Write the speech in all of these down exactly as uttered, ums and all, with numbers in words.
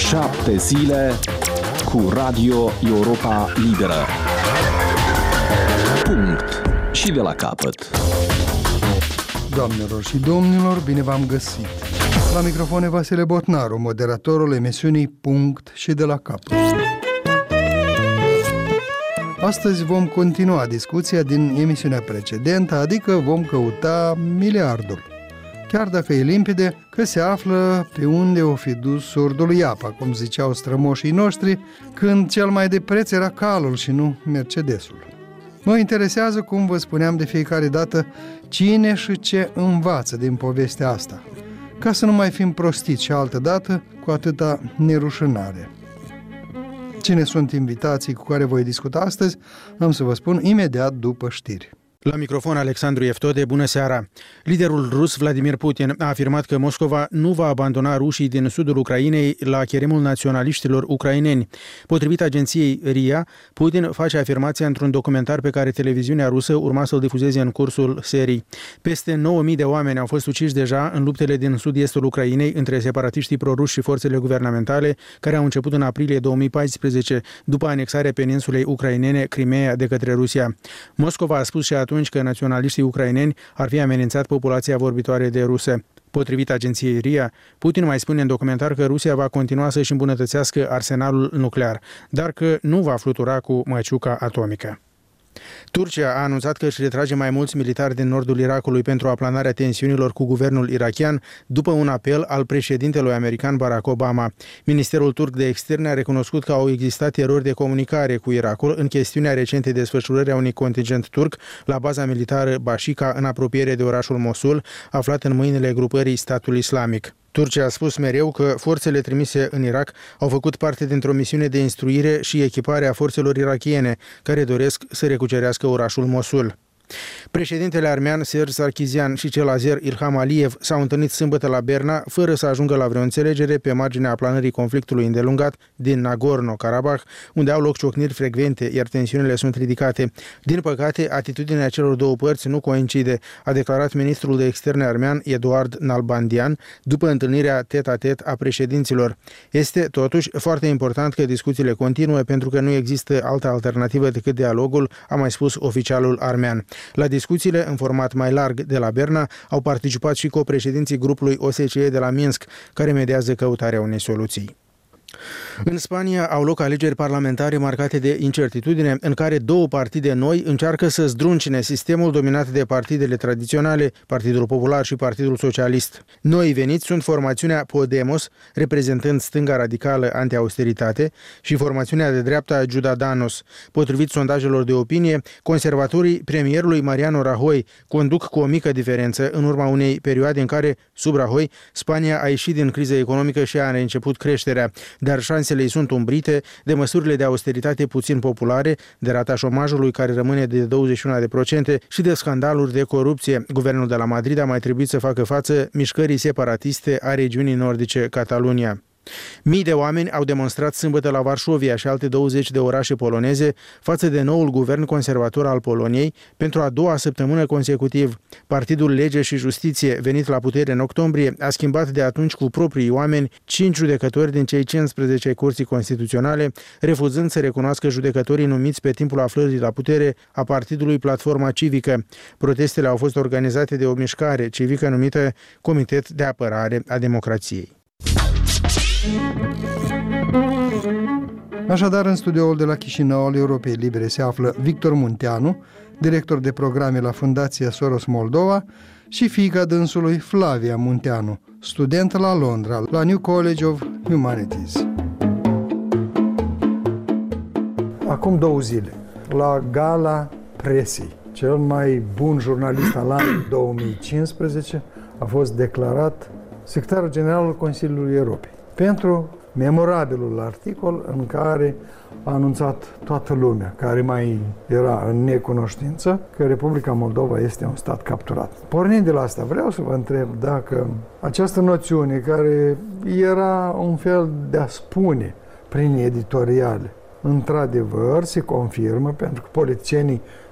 Șapte zile cu Radio Europa Liberă. Punct. Și de la capăt. Doamnelor și domnilor, bine v-am găsit. La microfon e Vasile Botnaru, moderatorul emisiunii Punct și de la capăt. Astăzi vom continua discuția din emisiunea precedentă, adică vom căuta miliardul. Chiar dacă e limpede că se află pe unde o fi dus surdului apa, cum ziceau strămoșii noștri, când cel mai de preț era calul și nu Mercedesul. Mă interesează, cum vă spuneam de fiecare dată, cine și ce învață din povestea asta, ca să nu mai fim prostiți și altă dată cu atâta nerușinare. Cine sunt invitații cu care voi discuta astăzi, am să vă spun imediat după știri. La microfon Alexandru Eftode, bună seara! Liderul rus Vladimir Putin a afirmat că Moscova nu va abandona rușii din sudul Ucrainei la cheremul naționaliștilor ucraineni. Potrivit agenției R I A, Putin face afirmația într-un documentar pe care televiziunea rusă urma să-l difuzeze în cursul serii. Peste nouă mii de oameni au fost uciși deja în luptele din sud-estul Ucrainei între separatiștii proruși și forțele guvernamentale, care au început în aprilie două mii paisprezece, după anexarea peninsulei ucrainene Crimea de către Rusia. Moscova a spus și atunci că naționaliștii ucraineni ar fi amenințat populația vorbitoare de rusă. Potrivit agenției R I A, Putin mai spune în documentar că Rusia va continua să-și îmbunătățească arsenalul nuclear, dar că nu va flutura cu măciuca atomică. Turcia a anunțat că își retrage mai mulți militari din nordul Irakului pentru aplanarea tensiunilor cu guvernul irakian, după un apel al președintelui american Barack Obama. Ministerul turc de externe a recunoscut că au existat erori de comunicare cu Irakul în chestiunea recentei desfășurări a unui contingent turc la baza militară Bashika, în apropiere de orașul Mosul, aflat în mâinile grupării Statul Islamic. Turcia a spus mereu că forțele trimise în Irak au făcut parte dintr-o misiune de instruire și echipare a forțelor irakiene, care doresc să recucerească orașul Mosul. Președintele armean Serj Sarkisian și cel azer Ilham Aliyev s-au întâlnit sâmbătă la Berna, fără să ajungă la vreo înțelegere pe marginea aplanării conflictului îndelungat din Nagorno-Karabakh, unde au loc ciocniri frecvente, iar tensiunile sunt ridicate. Din păcate, atitudinea celor două părți nu coincide, a declarat ministrul de externe armean Eduard Nalbandian după întâlnirea tet-a-tet a președinților. Este, totuși, foarte important că discuțiile continuă, pentru că nu există altă alternativă decât dialogul, a mai spus oficialul armean. La discuțiile în format mai larg de la Berna au participat și copreședinții grupului O S C E de la Minsk, care mediază căutarea unei soluții. În Spania au loc alegeri parlamentare marcate de incertitudine, în care două partide noi încearcă să zdruncine sistemul dominat de partidele tradiționale, Partidul Popular și Partidul Socialist. Noi veniți sunt formațiunea Podemos, reprezentând stânga radicală anti-austeritate, și formațiunea de dreapta Ciudadanos. Potrivit sondajelor de opinie, conservatorii premierului Mariano Rajoy conduc cu o mică diferență în urma unei perioade în care, sub Rajoy, Spania a ieșit din criză economică și a început creșterea, dar șansele îi sunt umbrite de măsurile de austeritate puțin populare, de rata șomajului care rămâne de douăzeci și unu la sută și de scandaluri de corupție. Guvernul de la Madrid a mai trebuit să facă față mișcării separatiste a regiunii nordice Catalunia. Mii de oameni au demonstrat sâmbătă la Varșovia și alte douăzeci de orașe poloneze față de noul guvern conservator al Poloniei pentru a doua săptămână consecutiv. Partidul Lege și Justiție, venit la putere în octombrie, a schimbat de atunci cu proprii oameni cinci judecători din cei cincisprezece curții constituționale, refuzând să recunoască judecătorii numiți pe timpul aflării la putere a partidului Platforma Civică. Protestele au fost organizate de o mișcare civică numită Comitet de Apărare a Democrației. Așadar, în studioul de la Chișinău al Europei Libere se află Victor Munteanu, director de programe la Fundația Soros Moldova, și fiica dânsului Flavia Munteanu, student la Londra, la New College of Humanities. Acum două zile, la Gala Presei, cel mai bun jurnalist al anului două mii cincisprezece a fost declarat secretarul general al Consiliului Europei pentru memorabilul articol în care a anunțat toată lumea, care mai era în necunoștință, că Republica Moldova este un stat capturat. Pornind de la asta, vreau să vă întreb dacă această noțiune, care era un fel de a spune prin editoriale, într-adevăr se confirmă, pentru că politicienii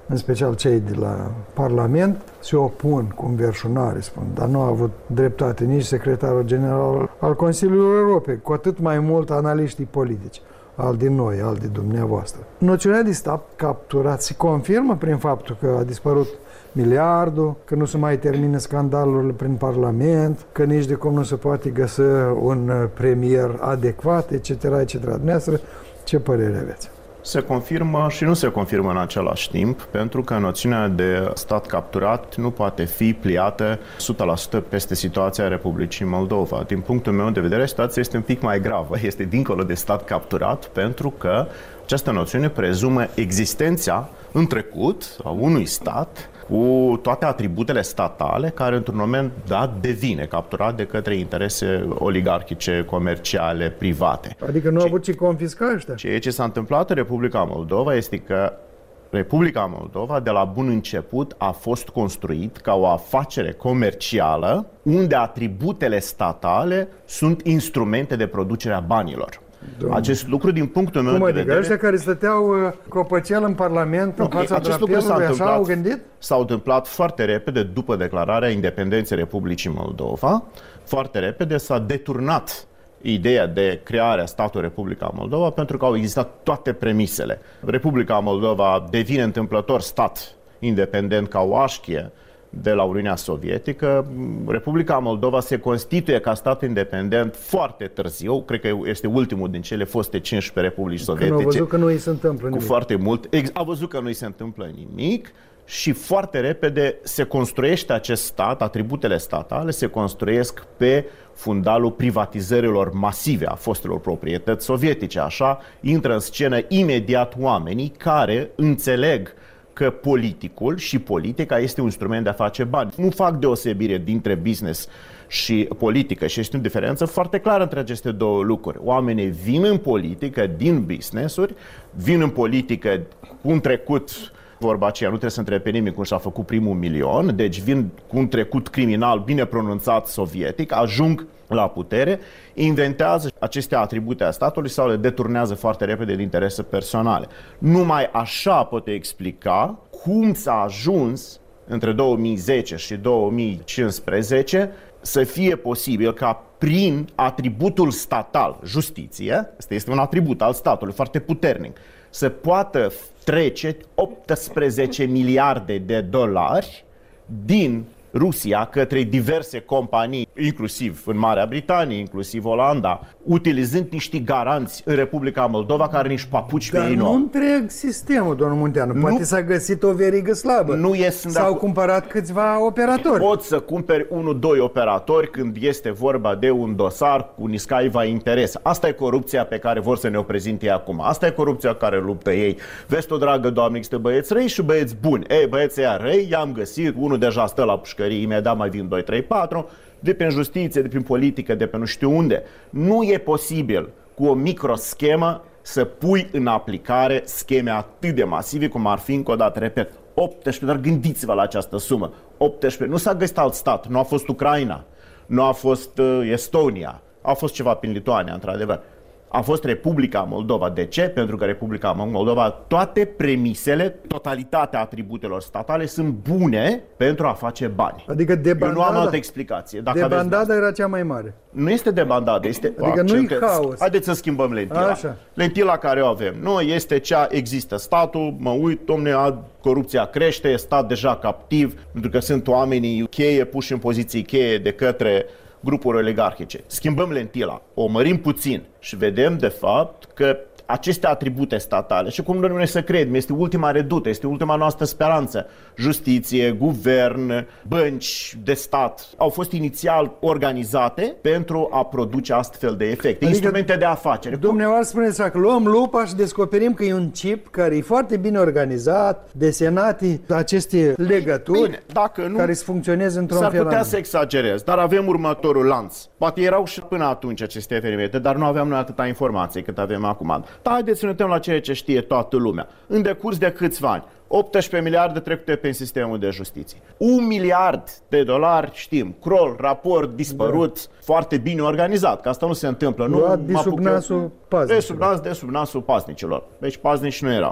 în special cei de la Parlament, se opun cu înverșunare, spun, dar nu a avut dreptate nici secretarul general al Consiliului Europei, cu atât mai mult analiștii politici, al din noi, al din dumneavoastră. Noțiunea de stat capturat se confirmă prin faptul că a dispărut miliardul, că nu se mai termină scandalurile prin Parlament, că nici de cum nu se poate găsi un premier adecvat, et cetera, et cetera. Dumneavoastră, ce părere aveți? Se confirmă și nu se confirmă în același timp, pentru că noțiunea de stat capturat nu poate fi pliată o sută la sută peste situația Republicii Moldova. Din punctul meu de vedere, situația este un pic mai gravă, este dincolo de stat capturat, pentru că această noțiune prezumă existența în trecut a unui stat cu toate atributele statale, care într-un moment dat devine capturat de către interese oligarhice, comerciale, private. Adică nu au avut ce confisca ăștia? Ceea ce s-a întâmplat în Republica Moldova este că Republica Moldova, de la bun început, a fost construit ca o afacere comercială, unde atributele statale sunt instrumente de producere a banilor. Domnule. Acest lucru, din punctul meu Cum de adică? vedere... Ăștia care stăteau uh, copăcel în Parlament, în fața drapelului, așa au gândit? S-au întâmplat foarte repede după declararea independenței Republicii Moldova. Foarte repede s-a deturnat ideea de creare a statului Republica Moldova, pentru că au existat toate premisele. Republica Moldova devine întâmplător stat independent ca o așchie de la Uniunea Sovietică. Republica Moldova se constituie ca stat independent foarte târziu, cred că este ultimul din cele foste cincisprezece republici sovietice. Când au văzut că nu îi se întâmplă nimic. Cu foarte mult, a văzut că nu îi se întâmplă nimic și foarte repede se construiește acest stat, atributele statale se construiesc pe fundalul privatizărilor masive a fostelor proprietăți sovietice. Așa intră în scenă imediat oamenii care înțeleg că politicul și politica este un instrument de a face bani. Nu fac deosebire dintre business și politică și este o diferență foarte clară între aceste două lucruri. Oamenii vin în politică din business-uri, vin în politică cu un trecut, vorba aceea, nu trebuie să întrebe pe nimeni cum și-a făcut primul milion, deci vin cu un trecut criminal bine pronunțat sovietic, ajung la putere, inventează aceste atribute a statului sau le deturnează foarte repede de interese personale. Numai așa poate explica cum s-a ajuns între două mii zece și două mii cincisprezece să fie posibil ca prin atributul statal, justiție, asta este un atribut al statului foarte puternic, să poată trece optsprezece miliarde de dolari din Rusia către diverse companii, inclusiv în Marea Britanie, inclusiv Olanda, utilizând niște garanți în Republica Moldova care nici papuci pe ei nu. Dar nu întreg sistemul, domnul Munteanu. Nu, poate s-a găsit o verigă slabă. Nu este, S-au cumpărat câțiva operatori. Poți să cumperi unul, doi operatori când este vorba de un dosar cu niscaiva interes. Asta e corupția pe care vor să ne o prezinte acum. Asta e corupția care luptă ei. Vezi o dragă doamnă, există băieți răi și băieți buni. Ei, băieții ăia răi, i-am găsit, unul deja stă la pușcărie, imediat mai vin doi, trei, patru, de prin justiție, de prin politică, de pe nu știu unde. Nu e posibil cu o microschemă să pui în aplicare scheme atât de masive cum ar fi, încă o dată, repet, optsprezece, dar gândiți-vă la această sumă. optsprezece, nu s-a găsit alt stat, nu a fost Ucraina, nu a fost uh, Estonia, a fost ceva prin Lituania, într-adevăr. A fost Republica Moldova. De ce? Pentru că Republica Moldova, toate premisele, totalitatea atributelor statale sunt bune pentru a face bani. Adică debandada, eu nu am altă explicație. Dacă debandada era cea mai mare. Nu este debandada, este... Adică nu-i haos. Haideți să schimbăm lentila. Așa. Lentila care o avem noi este cea, există statul, mă uit, domne, corupția crește, e stat deja captiv, pentru că sunt oamenii cheie puși în poziții cheie de către grupuri oligarhice. Schimbăm lentila, o mărim puțin și vedem de fapt că aceste atribute statale, și cum nu ne să credem, este ultima redută, este ultima noastră speranță. Justiție, guvern, bănci de stat au fost inițial organizate pentru a produce astfel de efecte, adică instrumente de afacere. Dumneavoastră spuneți că luăm lupa și descoperim că e un chip care e foarte bine organizat, desenate aceste legături. Bine, dacă nu, care să funcționeze într-un fel. S-ar putea să exagerez, dar avem următorul lanț. Poate erau și până atunci aceste evenimente, dar nu aveam noi atâta informație cât avem acum. Dar haideți să ne uităm la ceea ce știe toată lumea. În decurs de câțiva ani, optsprezece miliarde trecute pe sistemul de justiție. Un miliard de dolari, știm, crol, raport dispărut, da. Foarte bine organizat, că asta nu se întâmplă. Luat nu de sub nasul paznicilor. De sub, nas, de sub nasul paznicilor. Deci paznici nu erau.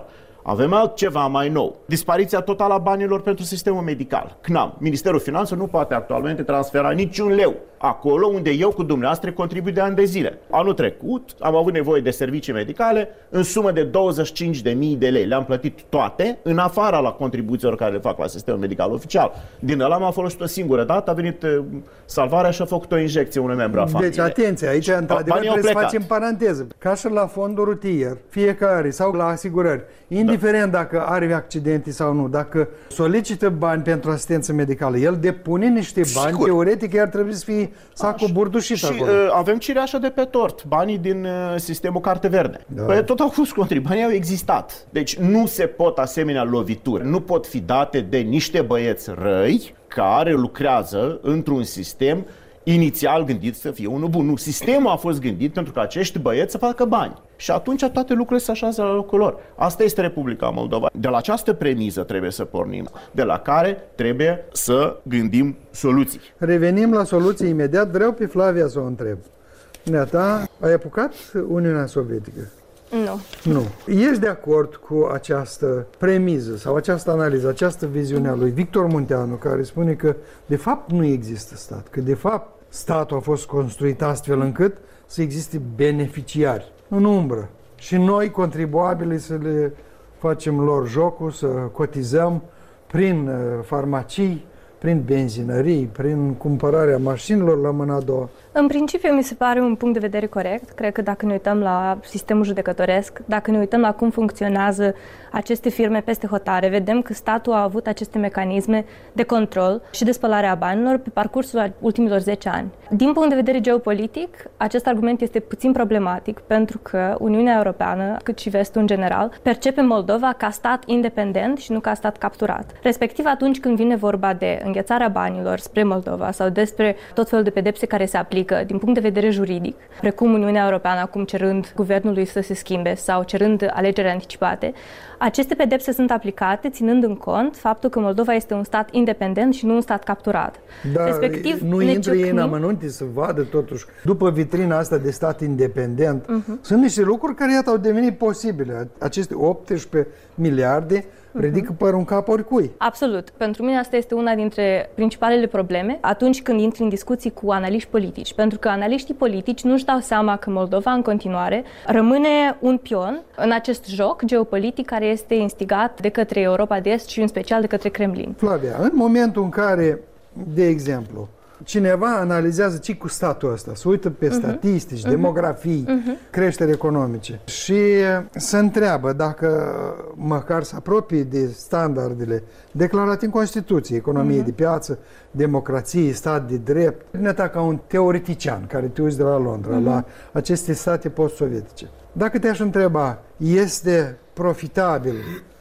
Avem altceva mai nou. Dispariția totală a banilor pentru sistemul medical. C N A M, Ministerul Finanțelor, nu poate actualmente transfera niciun leu acolo unde eu cu dumneavoastră contribui de ani de zile. Anul trecut am avut nevoie de servicii medicale în sumă de douăzeci și cinci de mii de lei. Le-am plătit toate, în afara la contribuțiilor care le fac la sistemul medical oficial. Din ăla m-am folosit o singură dată, a venit Salvarea și a făcut o injecție unui membru a familiei. Deci, atenție, aici într-adevăr trebuie să facem paranteză. Ca și la fondul rutier, fiecare, sau la asigurări, indiferent da. dacă are accidente sau nu, dacă solicită bani pentru asistență medicală, el depune niște bani, sigur. Teoretic ar trebui să fie sacul burdușit și acolo. Uh, avem cireașa de pe tort, banii din uh, sistemul Carte Verde. Da. Păi tot au fost contribuții, banii au existat. Deci nu se pot asemenea lovituri, nu pot fi date de niște băieți răi care lucrează într-un sistem inițial gândit să fie unul bun. Nu, sistemul a fost gândit pentru că acești băieți să facă bani. Și atunci toate lucrurile se așează la locul lor. Asta este Republica Moldova. De la această premiză trebuie să pornim, de la care trebuie să gândim soluții. Revenim la soluții imediat. Vreau pe Flavia să o întreb. Neata, ai apucat Uniunea Sovietică? Nu. Nu. Ești de acord cu această premiză sau această analiză, această viziune a lui Victor Munteanu, care spune că de fapt nu există stat, că de fapt statul a fost construit astfel încât să existe beneficiari în umbră și noi, contribuabili, să le facem lor jocul, să cotizăm prin farmacii, prin benzinării, prin cumpărarea mașinilor la mâna a doua? În principiu, mi se pare un punct de vedere corect. Cred că dacă ne uităm la sistemul judecătoresc, dacă ne uităm la cum funcționează aceste firme peste hotare, vedem că statul a avut aceste mecanisme de control și de spălare a banilor pe parcursul ultimilor zece ani. Din punct de vedere geopolitic, acest argument este puțin problematic pentru că Uniunea Europeană, cât și vestul în general, percepe Moldova ca stat independent și nu ca stat capturat. Respectiv, atunci când vine vorba de înghețarea banilor spre Moldova sau despre tot felul de pedepse care se aplică din punct de vedere juridic, precum Uniunea Europeană acum cerând guvernului să se schimbe sau cerând alegeri anticipate, aceste pedepse sunt aplicate ținând în cont faptul că Moldova este un stat independent și nu un stat capturat. Dar respectiv, nu intră ei în amănunte să vadă totuși, după vitrina asta de stat independent, uh-huh. sunt niște lucruri care iată au devenit posibile. Aceste optsprezece miliarde ridică părul în cap oricui. Absolut. Pentru mine asta este una dintre principalele probleme atunci când intri în discuții cu analiști politici. Pentru că analiștii politici nu-și dau seama că Moldova în continuare rămâne un pion în acest joc geopolitic care este instigat de către Europa de Est și în special de către Kremlin. Flavia, în momentul în care, de exemplu, cineva analizează ce cu statul ăsta, se uită pe uh-huh. statistici, uh-huh. demografii, uh-huh. creștere economice și se întreabă dacă măcar se apropie de standardele declarate în Constituție, economie uh-huh. de piață, democrație, stat de drept, neta ca un teoretician care te uiți de la Londra, uh-huh. la aceste state post-sovietice. Dacă te-aș întreba, este profitabil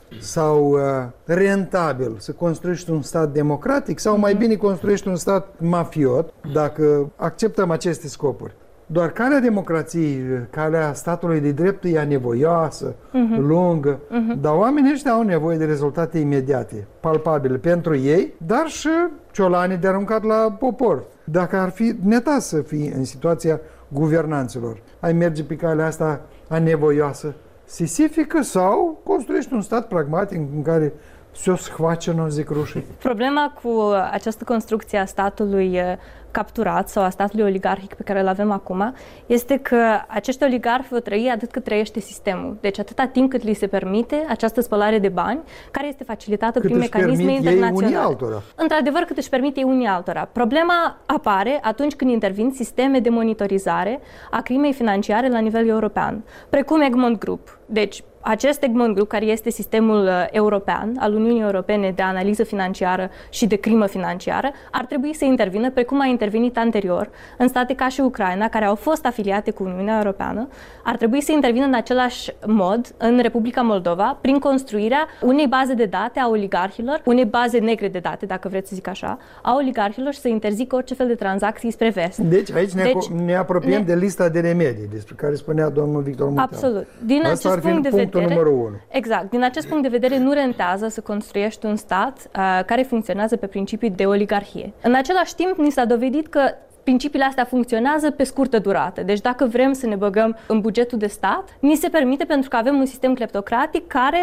sau uh, rentabil să construiești un stat democratic sau mai bine construiești un stat mafiot, dacă acceptăm aceste scopuri? Doar calea democrației, calea statului de drept e anevoioasă, uh-huh. lungă, uh-huh. dar oamenii ăștia au nevoie de rezultate imediate, palpabile pentru ei, dar și ciolanii de aruncat la popor. Dacă ar fi neta să fii în situația guvernanților, ai merge pe calea asta anevoioasă, sisifică sau construiești un stat pragmatic în care se-o schvacenă, zic rușii? Problema cu această construcție a statului capturat sau a statului oligarhic pe care îl avem acum este că acești oligarhi vor trăi atât cât trăiește sistemul. Deci atâta timp cât li se permite această spălare de bani, care este facilitată cât prin mecanisme internaționale. Într-adevăr, cât își permite ei unii altora. Problema apare atunci când intervin sisteme de monitorizare a crimei financiare la nivel european, precum Egmont Group. Deci, acest Egmont Group, care este sistemul european al Uniunii Europene de analiză financiară și de crimă financiară, ar trebui să intervină, precum a intervenit anterior, în state ca și Ucraina, care au fost afiliate cu Uniunea Europeană, ar trebui să intervină în același mod în Republica Moldova, prin construirea unei baze de date a oligarhilor, unei baze negre de date, dacă vreți să zic așa, a oligarhilor și să interzică orice fel de tranzacții spre vest. Deci aici ne, deci, ne apropiem ne... de lista de remedii, despre care spunea domnul Victor Munteanu. Absolut. Din Asta acest punct de vedere, numărul unu. Exact. Din acest punct de vedere, nu rentează să construiești un stat uh, care funcționează pe principii de oligarhie. În același timp, ni s-a dovedit că principiile astea funcționează pe scurtă durată. Deci dacă vrem să ne băgăm în bugetul de stat, ni se permite pentru că avem un sistem cleptocratic care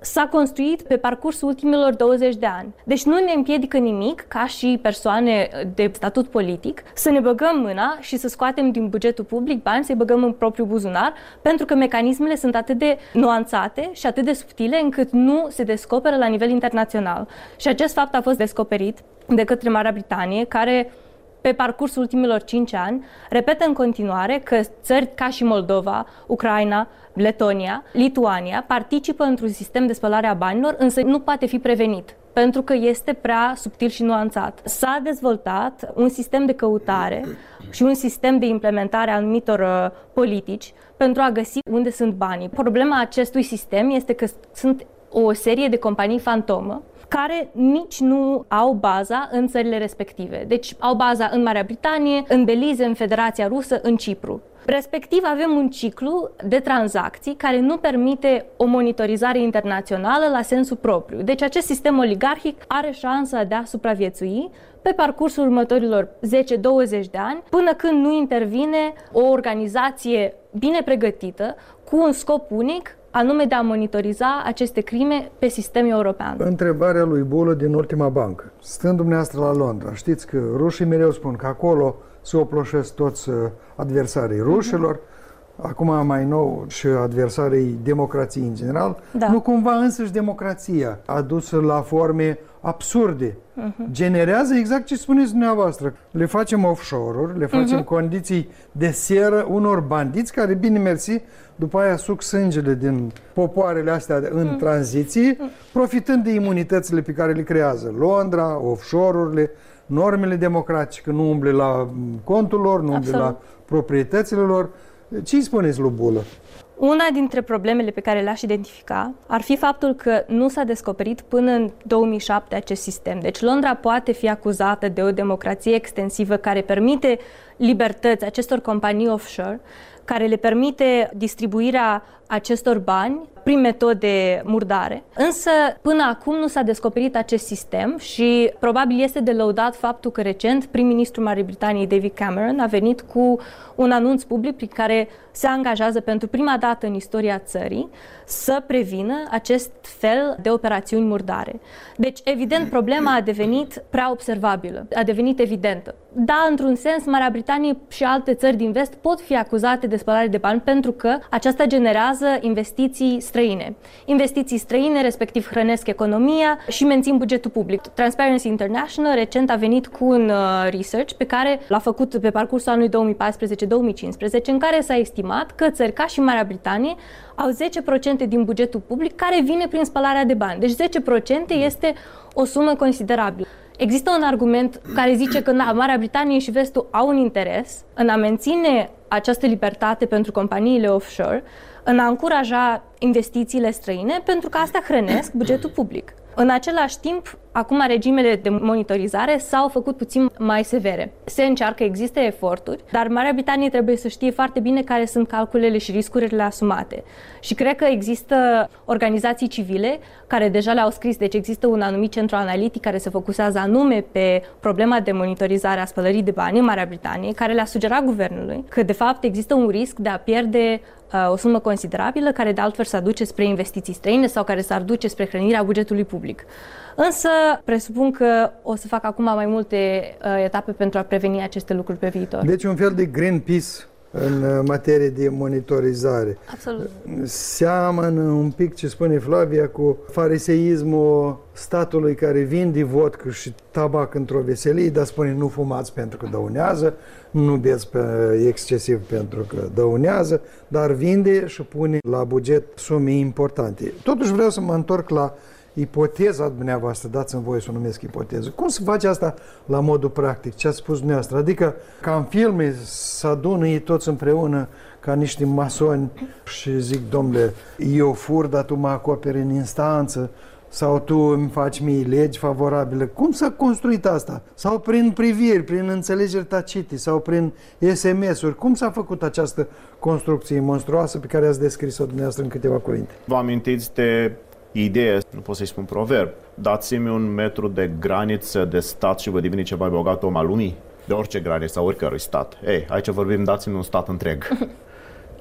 s-a construit pe parcursul ultimilor douăzeci de ani. Deci nu ne împiedică nimic, ca și persoane de statut politic, să ne băgăm mâna și să scoatem din bugetul public bani, să-i băgăm în propriul buzunar, pentru că mecanismele sunt atât de nuanțate și atât de subtile încât nu se descoperă la nivel internațional. Și acest fapt a fost descoperit de către Marea Britanie, care pe parcursul ultimilor cinci ani repetă în continuare că țări ca și Moldova, Ucraina, Letonia, Lituania participă într-un sistem de spălare a banilor, însă nu poate fi prevenit, pentru că este prea subtil și nuanțat. S-a dezvoltat un sistem de căutare și un sistem de implementare a anumitor uh, politici pentru a găsi unde sunt banii. Problema acestui sistem este că sunt o serie de companii fantomă care nici nu au baza în țările respective. Deci au baza în Marea Britanie, în Belize, în Federația Rusă, în Cipru. Respectiv avem un ciclu de tranzacții care nu permite o monitorizare internațională la sensul propriu. Deci acest sistem oligarhic are șansa de a supraviețui pe parcursul următorilor zece douăzeci de ani, până când nu intervine o organizație bine pregătită, cu un scop unic, anume de a monitoriza aceste crime pe sistem european. Întrebarea lui Bulă din Ultima Bancă. Stând dumneavoastră la Londra, știți că rușii mereu spun că acolo se oploșesc toți adversarii rușilor, uh-huh. acum mai nou și adversarii democrației în general. Da. Nu cumva însăși democrația adusă la forme absurde. Uh-huh. Generează exact ce spuneți dumneavoastră. Le facem offshore-uri, le facem uh-huh. condiții de seră unor bandiți care, bine mersi, după aia suc sângele din popoarele astea în uh-huh. tranziție, profitând de imunitățile pe care le creează Londra, offshore-urile, normele democratice, că nu umble la contul lor, nu umble la proprietățile lor. Ce îi spuneți lui Bulă? Una dintre problemele pe care le-aș identifica ar fi faptul că nu s-a descoperit până în două mii șapte acest sistem. Deci Londra poate fi acuzată de o democrație extensivă care permite libertăți acestor companii offshore, care le permite distribuirea acestor bani prin metode murdare. Însă, până acum nu s-a descoperit acest sistem și probabil este de lăudat faptul că recent prim-ministrul Marii Britanii, David Cameron, a venit cu un anunț public prin care se angajează pentru prima dată în istoria țării să prevină acest fel de operațiuni murdare. Deci, evident, problema a devenit prea observabilă, a devenit evidentă. Da, într-un sens, Marea Britanie și alte țări din vest pot fi acuzate de spălare de bani pentru că aceasta generează investiții străine. Investiții străine, respectiv hrănesc economia și mențin bugetul public. Transparency International recent a venit cu un uh, research pe care l-a făcut pe parcursul anului două mii paisprezece două mii cincisprezece, în care s-a estimat că țări ca și Marea Britanie au zece la sută din bugetul public care vine prin spălarea de bani. Deci zece la sută este o sumă considerabilă. Există un argument care zice că na, Marea Britanie și Vestul au un interes în a menține această libertate pentru companiile offshore, în a încuraja investițiile străine, pentru că astea hrănesc bugetul public. În același timp, acum regimele de monitorizare s-au făcut puțin mai severe. Se încearcă, există eforturi, dar Marea Britanie trebuie să știe foarte bine care sunt calculele și riscurile asumate. Și cred că există organizații civile care deja le-au scris, deci există un anumit centru analitic care se focusează anume pe problema de monitorizare a spălării de bani în Marea Britanie, care le-a sugerat guvernului că de fapt există un risc de a pierde uh, o sumă considerabilă care de altfel s-ar duce spre investiții străine sau care s-ar duce spre hrănirea bugetului public. Însă, presupun că o să fac acum mai multe uh, etape pentru a preveni aceste lucruri pe viitor. Deci un fel de Greenpeace în materie de monitorizare. Absolut. Seamănă un pic, ce spune Flavia, cu fariseismul statului care vinde vodcă și tabac într-o veselie, dar spune nu fumați pentru că dăunează, nu beți pe excesiv pentru că dăunează, dar vinde și pune la buget sume importante. Totuși vreau să mă întorc la ipoteza dumneavoastră, dați-mi voie să o numesc ipoteză. Cum se face asta la modul practic? Ce ați spus dumneavoastră? Adică, ca în filme, să adună ei toți împreună ca niște masoni și zic, domnule, eu fur, dar tu mă acoperi în instanță, sau tu îmi faci mie legi favorabile. Cum s-a construit asta? Sau prin priviri, prin înțelegeri tacite, sau prin S M S-uri. Cum s-a făcut această construcție monstruoasă pe care ați descris-o dumneavoastră în câteva cuvinte? Vă amintiți de idee, nu pot să-i spun proverb, dați-mi un metru de graniță de stat și vă devine ceva mai bogat om al lumii? De orice graniță sau oricărui stat. Ei, aici vorbim, dați-mi un stat întreg.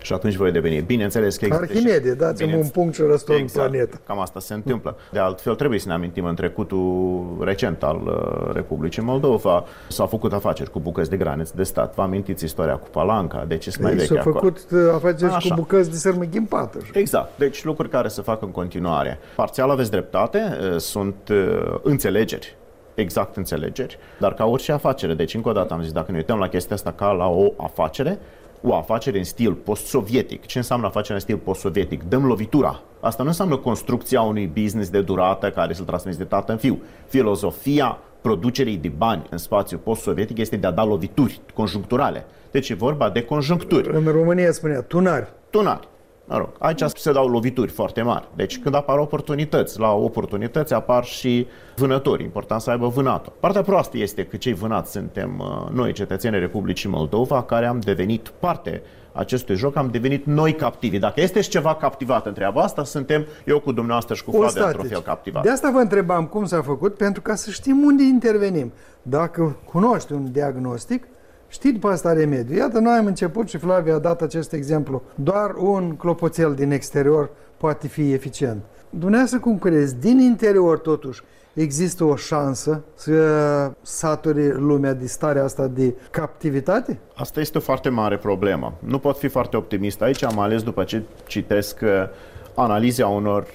și atunci voi deveni. Bineînțeles că există... Arhimede, dați-mi un punct și răstorn exact, planetă. Cam asta se întâmplă. De altfel, trebuie să ne amintim în trecutul recent al Republicii Moldova. S-au făcut afaceri cu bucăți de graniță de stat. Vă amintiți istoria cu Palanca? Deci este mai veche acolo. S-au făcut afaceri Așa. cu bucăți de sârmă ghimpată. Exact. Deci lucruri care se fac în continuare. Parțial aveți dreptate, sunt înțelegeri. Exact înțelegeri, dar ca orice afacere. Deci, încă o dată am zis, dacă ne uităm la chestia asta ca la o afacere, o afacere în stil post-sovietic. Ce înseamnă afacere în stil post-sovietic? Dăm lovitura. Asta nu înseamnă construcția unui business de durată care să-l transmiți de tată în fiu. Filozofia producerii de bani în spațiu post-sovietic este de a da lovituri conjuncturale. Deci e vorba de conjuncturi. În România spunea tunari. Tunari. Mă rog, aici se dau lovituri foarte mari. Deci când apar oportunități, la oportunități apar și vânători. Important să aibă vânatul. Partea proastă este că cei vânați suntem noi, cetățenii Republicii Moldova, care am devenit parte acestui joc, am devenit noi captivi. Dacă este ceva captivat în treaba asta, suntem eu cu dumneavoastră și cu Flavia într-un fel captivat. De asta vă întrebam cum s-a făcut, pentru ca să știm unde intervenim. Dacă cunoști un diagnostic, știi după asta remediu. Iată, noi am început și Flavia a dat acest exemplu. Doar un clopoțel din exterior poate fi eficient. Dumneavoastră cum crezi? Din interior totuși există o șansă să saturi lumea de starea asta de captivitate? Asta este o foarte mare problemă. Nu pot fi foarte optimist aici, mai ales după ce citesc analiza unor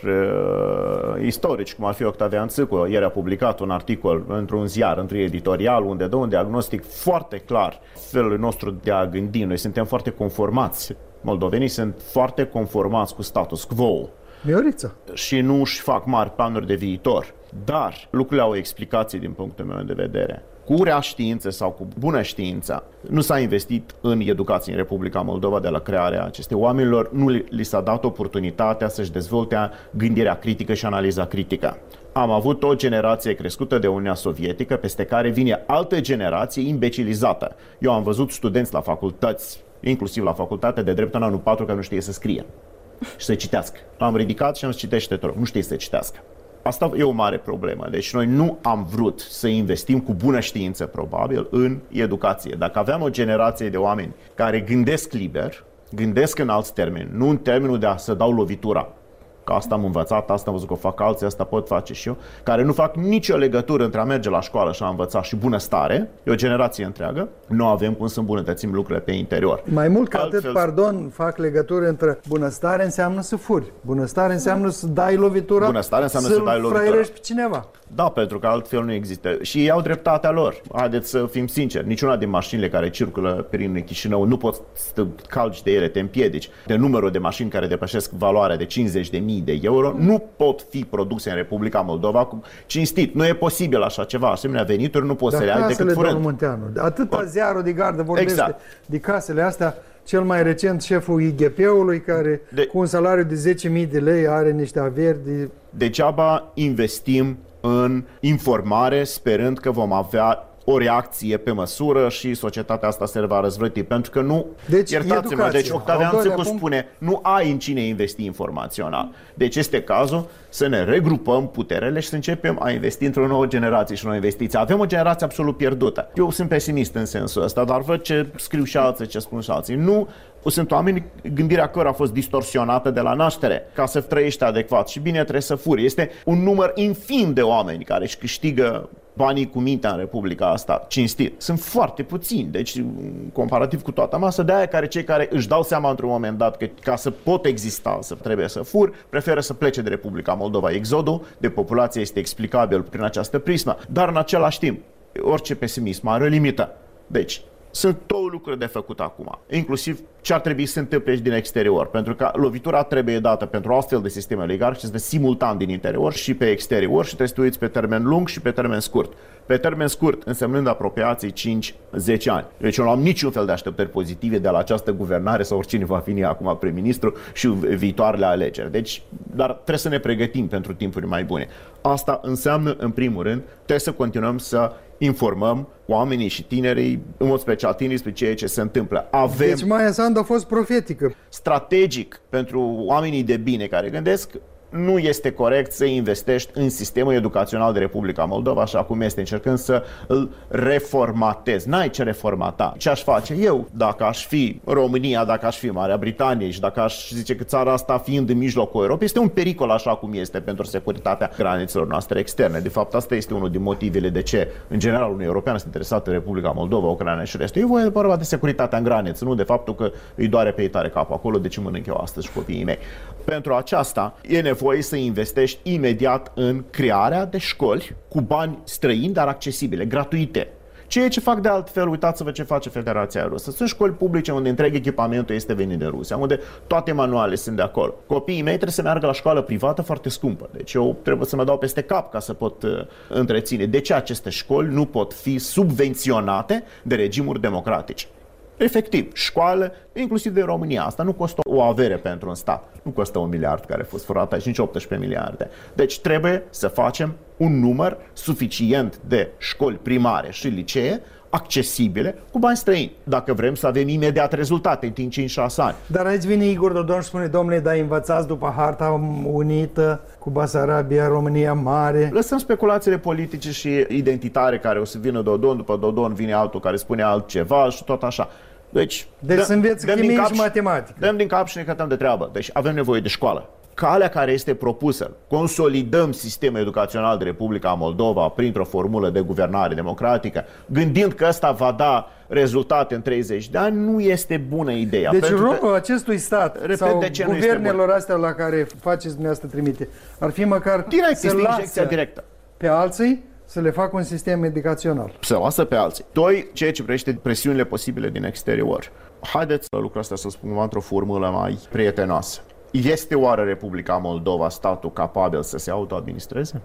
uh, istorici, cum ar fi Octavian Țâcu. Ieri a publicat un articol într-un ziar, într-un editorial, unde dă un diagnostic foarte clar felul nostru de a gândi. Noi suntem foarte conformați. Moldovenii sunt foarte conformați cu status quo. Miorița. Și nu își fac mari planuri de viitor. Dar lucrurile au o explicație din punctul meu de vedere. Cu rea știință sau cu bună știință, nu s-a investit în educație în Republica Moldova de la crearea acestei oamenilor, nu li s-a dat oportunitatea să-și dezvolte gândirea critică și analiza critică. Am avut o generație crescută de Uniunea Sovietică, peste care vine altă generație imbecilizată. Eu am văzut studenți la facultăți, inclusiv la facultate de drept în anul patru, care nu știe să scrie și să citească. L-am ridicat și am zis, citește, te rog, nu știe să citească. Asta e o mare problemă. Deci noi nu am vrut să investim cu bună știință, probabil, în educație. Dacă aveam o generație de oameni care gândesc liber, gândesc în alți termeni, nu în termenul de a să dau lovitura, că asta am învățat, asta am văzut că o fac alții, asta pot face și eu, care nu fac nicio legătură între a merge la școală și a învăța și bunăstare, e o generație întreagă, nu avem cum să îmbunătățim lucrurile pe interior. Mai mult ca Altfel... atât, pardon, fac legătură între bunăstare înseamnă să furi, bunăstare înseamnă să dai lovitura, bunăstare înseamnă să, să dai lovitura. fraierești pe cineva. Da, pentru că altfel nu există. Și ei au dreptatea lor. Haideți să fim sinceri. Niciuna din mașinile care circulă prin Chișinău nu poți să calci de ele, te împiedici. De numărul de mașini care depășesc valoarea de cincizeci de mii de euro nu pot fi produse în Republica Moldova cu cinstit. Nu e posibil așa ceva. Asemenea venituri nu poți să le ai decât furând. Munteanu. Atâta Bun. Ziarul de gardă vorbește exact. De casele astea. Cel mai recent șeful I G P-ului, care de... cu un salariu de zece mii de lei are niște averi de... Degeaba investim în informare sperând că vom avea o reacție pe măsură și societatea asta se va răzvrăti. Pentru că nu, deci, iertați-mă, deci Octavian Țâcu spune, nu ai în cine investi informațional. Deci este cazul să ne regrupăm puterele și să începem a investi într-o nouă generație și o nouă investiție. Avem o generație absolut pierdută. Eu sunt pesimist în sensul ăsta, dar văd ce scriu și alții, ce spun și alții. Nu, sunt oameni, gândirea cărora a fost distorsionată de la naștere. Ca să trăiești adecvat și bine trebuie să furi. Este un număr infim de oameni care își câștigă banii cu mintea în Republica asta, cinstit. Sunt foarte puțini, deci comparativ cu toată masa, de aia care cei care își dau seama într-un moment dat că ca să pot exista, să trebuie să fur, preferă să plece de Republica Moldova. Exodul de populație este explicabil prin această prismă, dar în același timp, orice pesimism are o limită. Deci, sunt două lucruri de făcut acum, inclusiv ce ar trebui să se întâmple și din exterior, pentru că lovitura trebuie dată pentru astfel de sisteme oligarhice, este simultan din interior și pe exterior și trebuie să te uiți pe termen lung și pe termen scurt. Pe termen scurt, însemnând apropiații cinci zece ani. Deci eu nu am niciun fel de așteptări pozitive de la această guvernare sau oricine va fi acum prim-ministru și viitoarele alegeri. Deci, dar trebuie să ne pregătim pentru timpuri mai bune. Asta înseamnă, în primul rând, trebuie să continuăm să informăm oamenii și tinerii, în mod special tinerii, despre ceea ce se întâmplă. Avem deci Maia Sandu a fost profetică. Strategic pentru oamenii de bine care gândesc, nu este corect să investești în sistemul educațional de Republica Moldova așa cum este, încercând să îl reformatezi. N-ai ce reformata. Ce aș face eu dacă aș fi România, dacă aș fi Marea Britanie și dacă aș zice că țara asta fiind în mijlocul Europei este un pericol așa cum este pentru securitatea granițelor noastre externe. De fapt, asta este unul din motivele de ce, în general, Uniunea Europeană este interesată în Republica Moldova, Ucraina și restul. E vorba de securitatea în graniță, nu de faptul că îi doare pe ei tare capul acolo, de ce mănânc eu astăzi și copiii mei. Pentru aceasta e nevoie să investești imediat în crearea de școli cu bani străini, dar accesibile, gratuite. Ceea ce fac de altfel, uitați-vă ce face Federația Rusă. Sunt școli publice unde întreg echipamentul este venit din Rusia, unde toate manualele sunt de acolo. Copiii mei trebuie să meargă la școală privată foarte scumpă. Deci eu trebuie să mă dau peste cap ca să pot uh, întreține. De ce aceste școli nu pot fi subvenționate de regimuri democratice? Efectiv, școală, inclusiv de România. Asta nu costă o avere pentru un stat. Nu costă un miliard care a fost furat aici, nici optsprezece miliarde. Deci trebuie să facem un număr suficient de școli primare și licee accesibile cu bani străini, dacă vrem să avem imediat rezultate în timp cinci șase ani. Dar aici vine Igor Dodon și spune, domnule, dar învățați după harta unită cu Basarabia, România Mare. Lăsăm speculațiile politice și identitare care o să vină Dodon, după Dodon vine altul care spune altceva și tot așa. Deci, deci să înveți chimie și matematică. Dăm din cap și ne cătăm de treabă. Deci avem nevoie de școală. Calea care este propusă, consolidăm sistemul educațional de Republica Moldova printr-o formulă de guvernare democratică, gândind că ăsta va da rezultate în treizeci de ani, nu este bună ideea. Deci rolul acestui stat repet, sau de ce guvernelor astea la care faceți dumneavoastră trimite, ar fi măcar direct, să este injecția lasă directă pe alții să le facă un sistem educațional. Să lasă pe alții. Doi, ceea ce privește presiunile posibile din exterior. Haideți la lucrul ăsta să spunem într-o formulă mai prietenoasă. Este oare Republica Moldova statul capabil să se autoadministreze?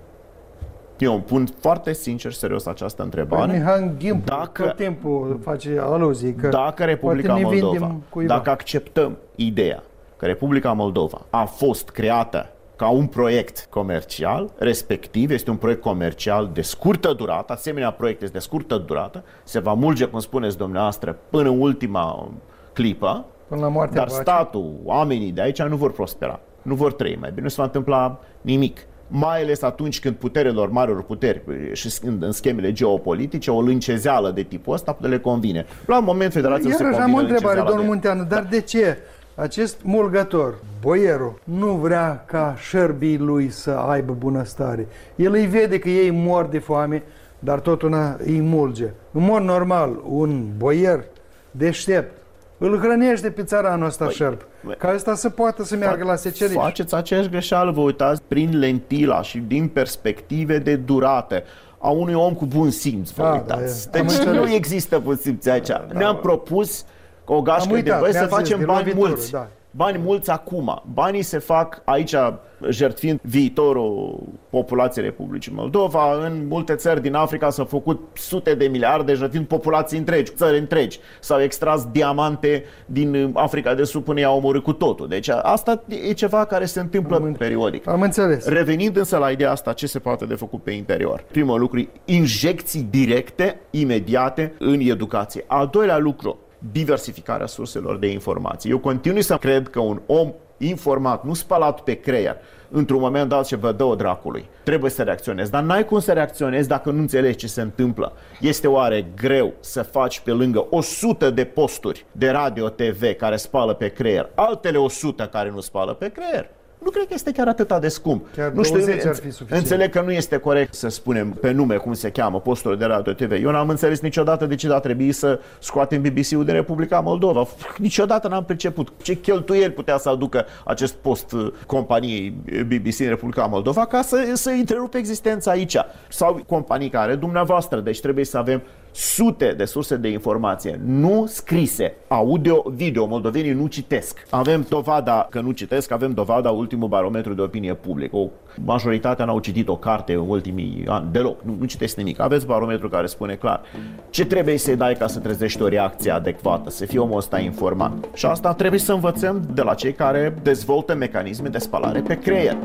Eu îmi pun foarte sincer, serios această întrebare. Păi Mihan Ghimpu dacă, tot timpul face aluzii că dacă Republica Moldova, dacă acceptăm ideea că Republica Moldova a fost creată ca un proiect comercial, respectiv este un proiect comercial de scurtă durată, asemenea proiect este de scurtă durată, se va mulge, cum spuneți dumneavoastră, până în ultima clipă, până la moartea dar statul, oamenii de aici nu vor prospera, nu vor trăi mai bine, nu se va întâmpla nimic. Mai ales atunci când puterelor, marilor puteri și în schemele geopolitice, o lâncezeală de tipul ăsta le convine. La un moment Federația se convine. Iar am o întrebare, domnul de... Munteanu, dar de ce acest mulgător, boierul, nu vrea ca șerbii lui să aibă bunăstare? El îi vede că ei mor de foame, dar tot una îi mulge. În mod normal, un boier deștept îl hrănește pe țăranul ăsta păi, șerp, ca ăsta să poată să meargă la seceriș. Faceți aceeași greșeală, vă uitați prin lentila și din perspective de durată a unui om cu bun simț, vă da, uitați. Da, deci nu există bun simț aici. Da, Ne-am da. propus cu o gașcă de băi să facem zis, bani mulți. Da. Bani mulți acum. Banii se fac aici, jertfind viitorul populației Republicii Moldova. În multe țări din Africa s-au făcut sute de miliarde, jertfind populații întregi, țări întregi. S-au extras diamante din Africa de Sud până i-au omorât cu totul. Deci asta e ceva care se întâmplă Am periodic. Am înțeles. Revenind însă la ideea asta, ce se poate de făcut pe interior? Primul lucru, injecții directe, imediate în educație. Al doilea lucru, diversificarea surselor de informații. Eu continui să cred că un om informat, nu spălat pe creier, într-un moment dat ce vă dă-o dracului, trebuie să reacționezi. Dar n-ai cum să reacționezi dacă nu înțelegi ce se întâmplă. Este oare greu să faci pe lângă o sută de posturi de radio, T V care spală pe creier, altele o sută care nu spală pe creier? Nu cred că este chiar atât de scump. Chiar nu știu, ar fi suficient. Înțeleg că nu este corect să spunem pe nume cum se cheamă posturile de radio T V. Eu n-am înțeles niciodată de ce a trebuit să scoatem B B C-ul din Republica Moldova. Niciodată n-am priceput ce cheltuieli putea să aducă acest post companiei B B C în Republica Moldova ca să, să întrerupe existența aici. Sau companii care, dumneavoastră, deci trebuie să avem sute de surse de informație, nu scrise, audio, video. Moldovenii nu citesc. Avem dovada că nu citesc, avem dovada ultimul barometru de opinie publică. O majoritatea n-au citit o carte în ultimii ani, deloc, nu, nu citesc nimic. Aveți barometru care spune clar ce trebuie să-i dai ca să trezești o reacție adecvată, să fie omul ăsta informat. Și asta trebuie să învățăm de la cei care dezvoltă mecanisme de spălare pe creier.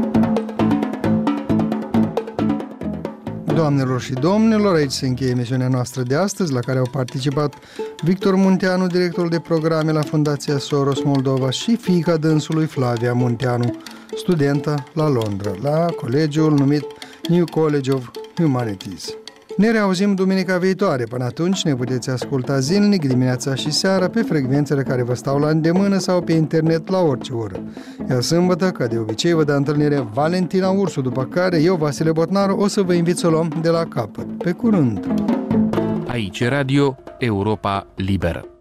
Doamnelor și domnilor, aici se încheie emisiunea noastră de astăzi, la care au participat Victor Munteanu, directorul de programe la Fundația Soros Moldova, și fiica dânsului, Flavia Munteanu, studentă la Londra, la colegiul numit New College of Humanities. Ne reauzim duminica viitoare. Până atunci ne puteți asculta zilnic, dimineața și seara, pe frecvențele care vă stau la îndemână sau pe internet la orice oră. Iar sâmbătă, ca de obicei, vă dă întâlnire Valentina Ursu, după care eu, Vasile Botnaru, o să vă invit să o luăm de la capăt. Pe curând! Aici Radio Europa Liberă.